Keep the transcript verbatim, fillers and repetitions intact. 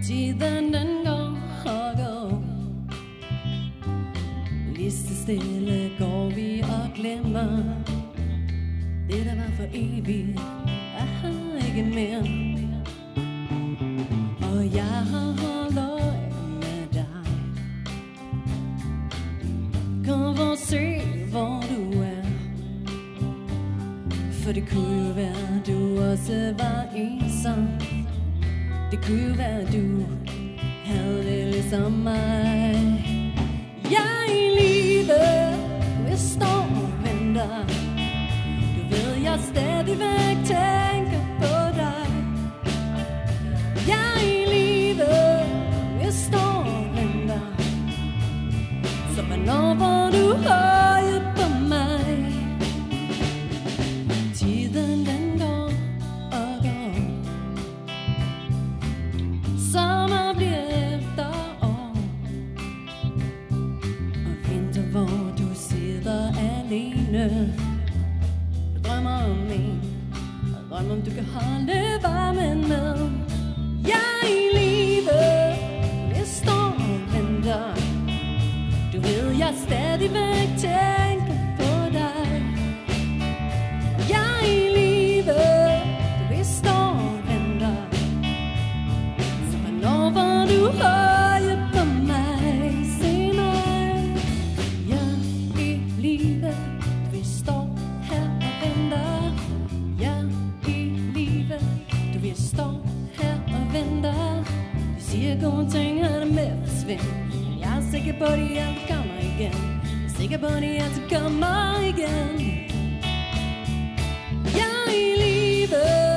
Tiden den går og går, lige så stille går vi og glemmer det der var for evigt, er her ikke mere. Og jeg har holdt øje med dig, kom for at se hvor du er. For det kunne jo være du også var ensom, det kunne jo være du havde det ligesom mig. Jeg i livet, jeg står og venter, du ved jeg stadigvæk tænker på dig. Jeg i livet, jeg står og venter, så hvornår får du øje på mig? Tiden den går og går, sommer bliver efterår, og vinter hvor du sidder alene. Du drømmer om en, og drømmer om du kan holde varmen med. Jeg i livet, jeg står og venter, du ved jeg stadigvæk tænker på dig. Jeg i livet, vi står og venter, så hvornår får du øje på mig? Se mig. Jeg i livet, vi står her og venter. Jeg i livet, du vi står her og venter. Vi siger gode ting, han er med at forsvinde, men jeg er sikker på, at de altid kommer igen. Jeg er sikker på, at de altid kommer igen. Jeg i livet.